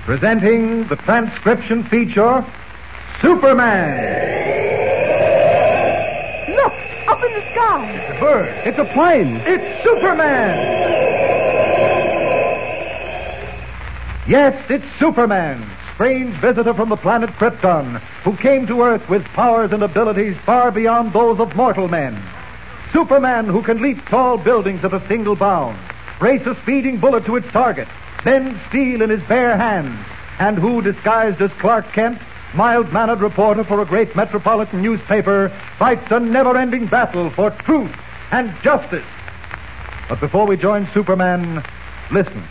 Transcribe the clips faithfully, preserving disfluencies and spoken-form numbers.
presenting the transcription feature, Superman. Look, up in the sky. It's a bird. It's a plane. It's Superman. Yes, it's Superman, strange visitor from the planet Krypton, who came to Earth with powers and abilities far beyond those of mortal men. Superman, who can leap tall buildings at a single bound, race a speeding bullet to its target, bend steel in his bare hands, and who, disguised as Clark Kent, mild-mannered reporter for a great metropolitan newspaper, fights a never-ending battle for truth and justice. But before we join Superman, listen.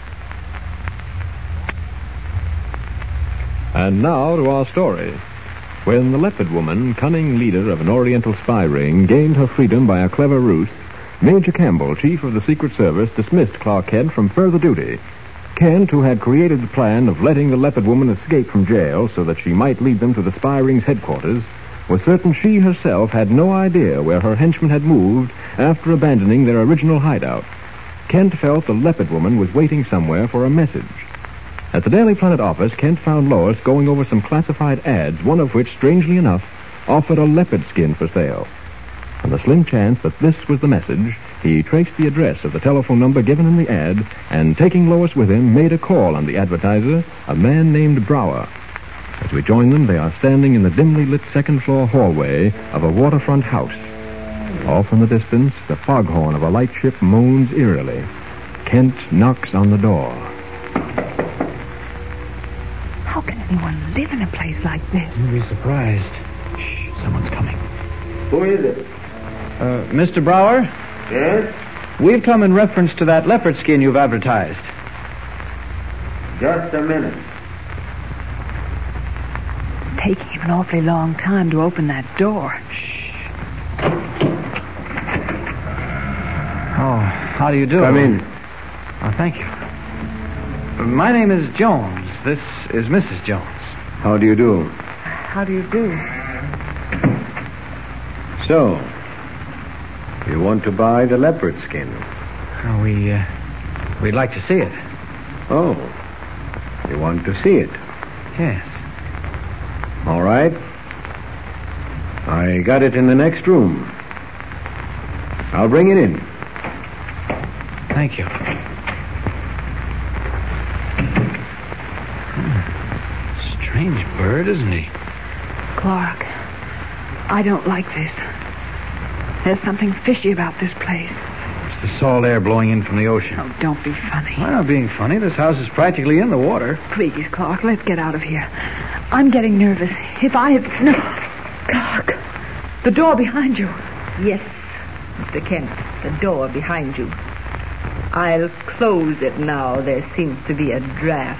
And now to our story. When the Leopard Woman, cunning leader of an Oriental spy ring, gained her freedom by a clever ruse, Major Campbell, chief of the Secret Service, dismissed Clark Kent from further duty. Kent, who had created the plan of letting the Leopard Woman escape from jail so that she might lead them to the spy ring's headquarters, was certain she herself had no idea where her henchmen had moved after abandoning their original hideout. Kent felt the Leopard Woman was waiting somewhere for a message. At the Daily Planet office, Kent found Lois going over some classified ads, one of which, strangely enough, offered a leopard skin for sale. On the slim chance that this was the message, he traced the address of the telephone number given in the ad, and taking Lois with him, made a call on the advertiser, a man named Brower. As we join them, they are standing in the dimly lit second-floor hallway of a waterfront house. Off in the distance, the foghorn of a lightship moans eerily. Kent knocks on the door. How can anyone live in a place like this? You'd be surprised. Shh, someone's coming. Who is it? Uh, Mister Brower? Yes? We've come in reference to that leopard skin you've advertised. Just a minute. Taking him an awfully long time to open that door. Shh. Oh, how do you do? Come in. Oh, thank you. My name is Jones. This is Missus Jones. How do you do? How do you do? So, you want to buy the leopard skin? Oh, we, uh, we'd like to see it. Oh, you want to see it? Yes. All right. I got it in the next room. I'll bring it in. Thank you. Strange bird, isn't he? Clark, I don't like this. There's something fishy about this place. It's the salt air blowing in from the ocean. Oh, don't be funny. I'm not being funny. This house is practically in the water. Please, Clark, let's get out of here. I'm getting nervous. If I had... No. Clark, the door behind you. Yes, Mister Kent, the door behind you. I'll close it now. There seems to be a draft.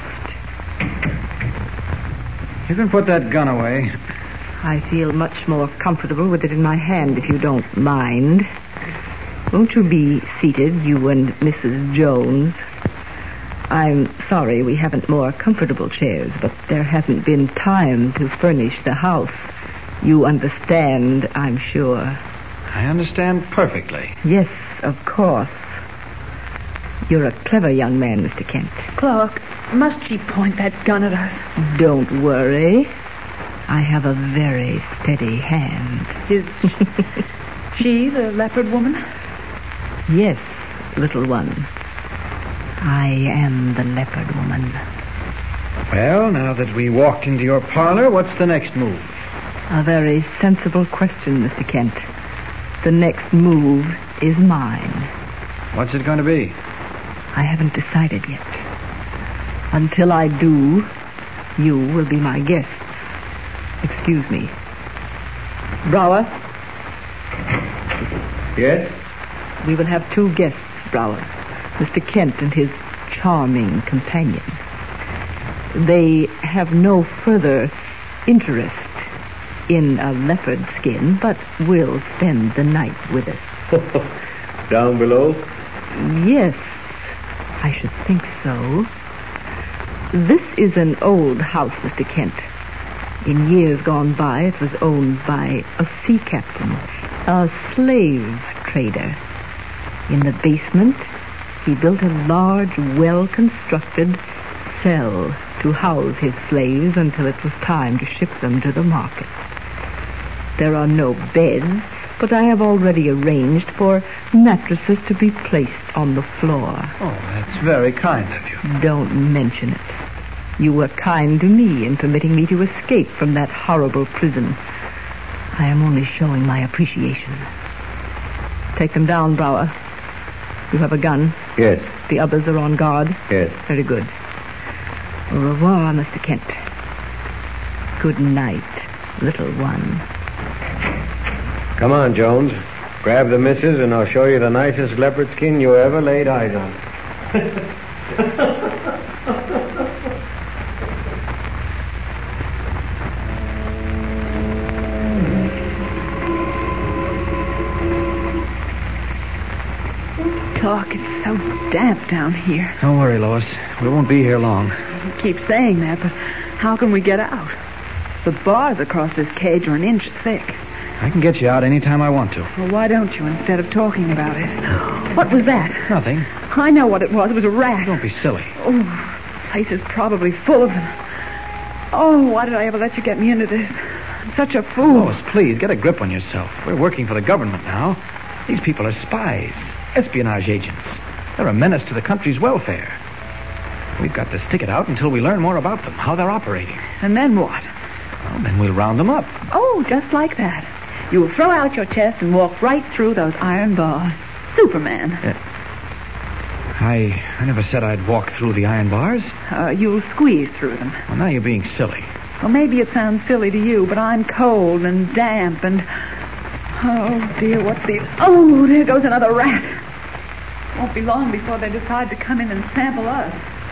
You can put that gun away. I feel much more comfortable with it in my hand, if you don't mind. Won't you be seated, you and Missus Jones? I'm sorry we haven't more comfortable chairs, but there hasn't been time to furnish the house. You understand, I'm sure. I understand perfectly. Yes, of course. You're a clever young man, Mister Kent. Clark, must she point that gun at us? Don't worry. I have a very steady hand. Is she the leopard woman? Yes, little one. I am the leopard woman. Well, now that we walked into your parlor, what's the next move? A very sensible question, Mister Kent. The next move is mine. What's it going to be? I haven't decided yet. Until I do, you will be my guests. Excuse me. Brower? Yes? We will have two guests, Brower. Mister Kent and his charming companion. They have no further interest in a leopard skin, but will spend the night with us. Down below? Yes, I should think so. This is an old house, Mister Kent. In years gone by, it was owned by a sea captain, a slave trader. In the basement, he built a large, well-constructed cell to to house his slaves until it was time to ship them to the market. There are no beds, but I have already arranged for mattresses to be placed on the floor. Oh, that's very kind of you. Don't mention it. You were kind to me in permitting me to escape from that horrible prison. I am only showing my appreciation. Take them down, Brower. You have a gun? Yes. The others are on guard? Yes. Very good. Au revoir, Mister Kent. Good night, little one. Come on, Jones. Grab the missus, and I'll show you the nicest leopard skin you ever laid eyes on. Clark, it's so damp down here. Don't worry, Lois. We won't be here long. You keep saying that, but how can we get out? The bars across this cage are an inch thick. I can get you out any time I want to. Well, why don't you instead of talking about it? What was that? Nothing. I know what it was. It was a rat. Don't be silly. Oh, the place is probably full of them. Oh, why did I ever let you get me into this? I'm such a fool. Lois, please, get a grip on yourself. We're working for the government now. These people are spies, espionage agents. They're a menace to the country's welfare. We've got to stick it out until we learn more about them, how they're operating. And then what? Well, then we'll round them up. Oh, just like that. You will throw out your chest and walk right through those iron bars. Superman. Uh, I I never said I'd walk through the iron bars. Uh, you'll squeeze through them. Well, now you're being silly. Well, maybe it sounds silly to you, but I'm cold and damp and... Oh, dear, what's the... Oh, there goes another rat. Won't be long before they decide to come in and sample us.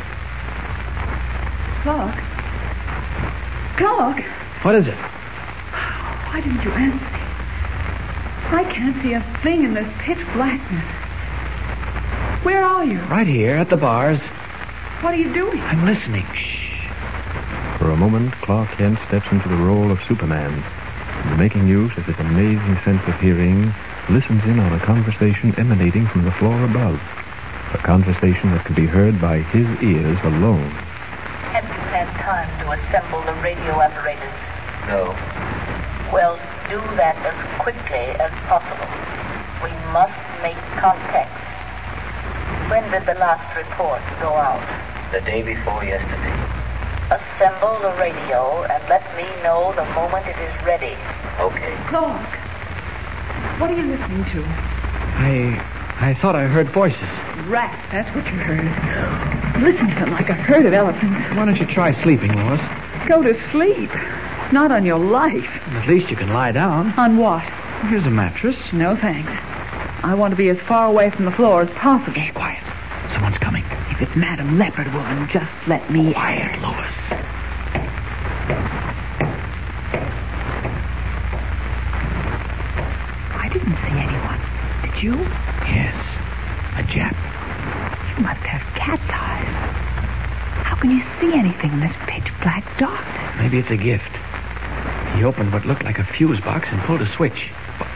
Clark? Clark? What is it? Why didn't you answer me? I can't see a thing in this pitch blackness. Where are you? Right here at the bars. What are you doing? I'm listening. Shh. For a moment, Clark Kent steps into the role of Superman, and making use of his amazing sense of hearing, listens in on a conversation emanating from the floor above. A conversation that can be heard by his ears alone. Have you had time to assemble the radio apparatus? No. Well, do that as quickly as possible. We must make contact. When did the last report go out? The day before yesterday. Assemble the radio and let me know the moment it is ready. Okay. Clark, what are you listening to? I I thought I heard voices. Rats, that's what you heard. Listen to them like a herd of elephants. Why don't you try sleeping, Lois? Go to sleep. Not on your life. At least you can lie down. On what? Here's a mattress. No, thanks. I want to be as far away from the floor as possible. Shh, quiet. Someone's coming. If it's Madam Leopard Woman, just let me... Quiet, Lois. I didn't see anyone. Did you? Yes, a Jap. You must have cat's eyes. How can you see anything in this pitch black darkness? Maybe it's a gift. He opened what looked like a fuse box and pulled a switch.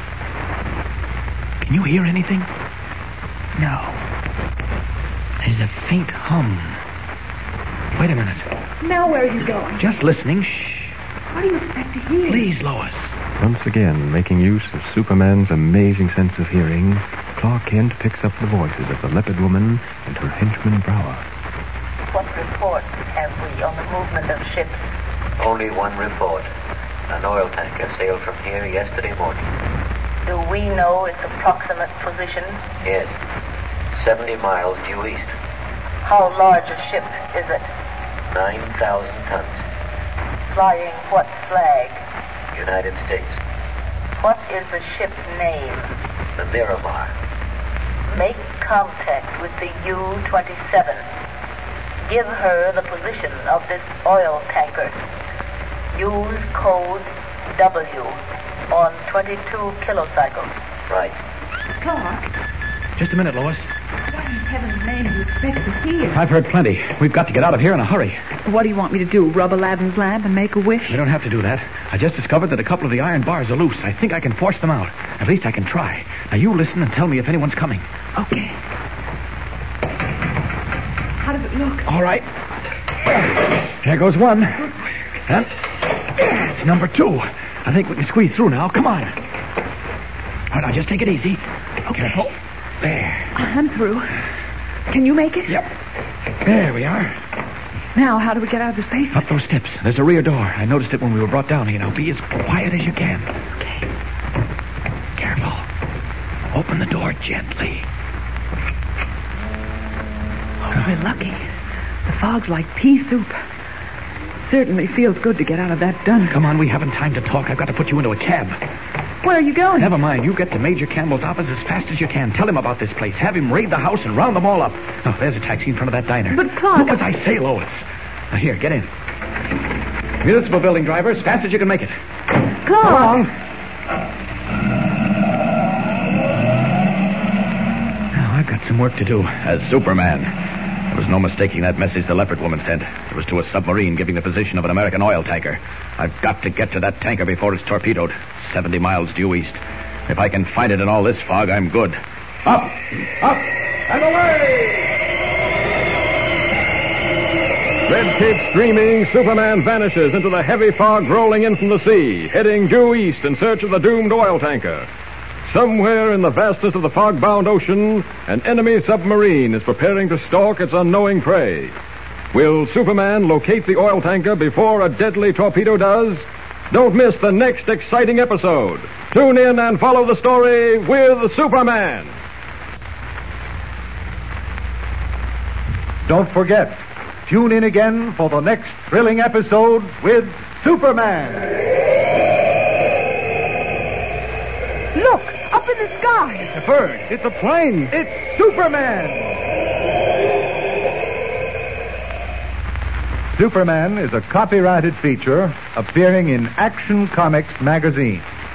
Can you hear anything? No. There's a faint hum. Wait a minute. Now where are you going? Just listening. Shh. What do you expect to hear? Please, Lois. Once again, making use of Superman's amazing sense of hearing, Clark Kent picks up the voices of the Leopard Woman and her henchman Brower. What report have we on the movement of ships? Only one report. An oil tanker sailed from here yesterday morning. Do we know its approximate position? Yes. seventy miles due east. How large a ship is it? nine thousand tons. Flying what flag? United States. What is the ship's name? The Miramar. Make contact with the U twenty-seven. Give her the position of this oil tanker. Use code W on twenty-two kilocycles. Right. Clark, Just a minute, Lois. what in heaven's name do you expect to hear? I've heard plenty. We've got to get out of here in a hurry. What do you want me to do, rub Aladdin's lamp and make a wish? We don't have to do that. I just discovered that a couple of the iron bars are loose. I think I can force them out. At least I can try. Now, you listen and tell me if anyone's coming. Okay. How does it look? All right. There goes one. And it's number two. I think we can squeeze through now. Come on. All right, now just take it easy. Okay. Careful. There. I'm through. Can you make it? Yep. There we are. Now, how do we get out of this basement? Up those steps. There's a rear door. I noticed it when we were brought down here. Now, be as quiet as you can. Okay. Careful. Open the door gently. Oh, we're lucky. The fog's like pea soup. Certainly feels good to get out of that dungeon. Come on, we haven't time to talk. I've got to put you into a cab. Where are you going? Never mind. You get to Major Campbell's office as fast as you can. Tell him about this place. Have him raid the house and round them all up. Oh, there's a taxi in front of that diner. But, Clark... Do as I say, Lois. Now, here, get in. Municipal building driver, as fast as you can make it. Clark! Come along. Now, I've got some work to do. As Superman. There was no mistaking that message the leopard woman sent. It was to a submarine giving the position of an American oil tanker. I've got to get to that tanker before it's torpedoed. seventy miles due east. If I can find it in all this fog, I'm good. Up! Up! And away! Red cape streaming, Superman vanishes into the heavy fog rolling in from the sea, heading due east in search of the doomed oil tanker. Somewhere in the vastness of the fog-bound ocean, an enemy submarine is preparing to stalk its unknowing prey. Will Superman locate the oil tanker before a deadly torpedo does? Don't miss the next exciting episode. Tune in and follow the story with Superman. Don't forget, tune in again for the next thrilling episode with Superman. Look, up in the sky. It's a bird. It's a plane. It's Superman. Superman is a copyrighted feature appearing in Action Comics magazine.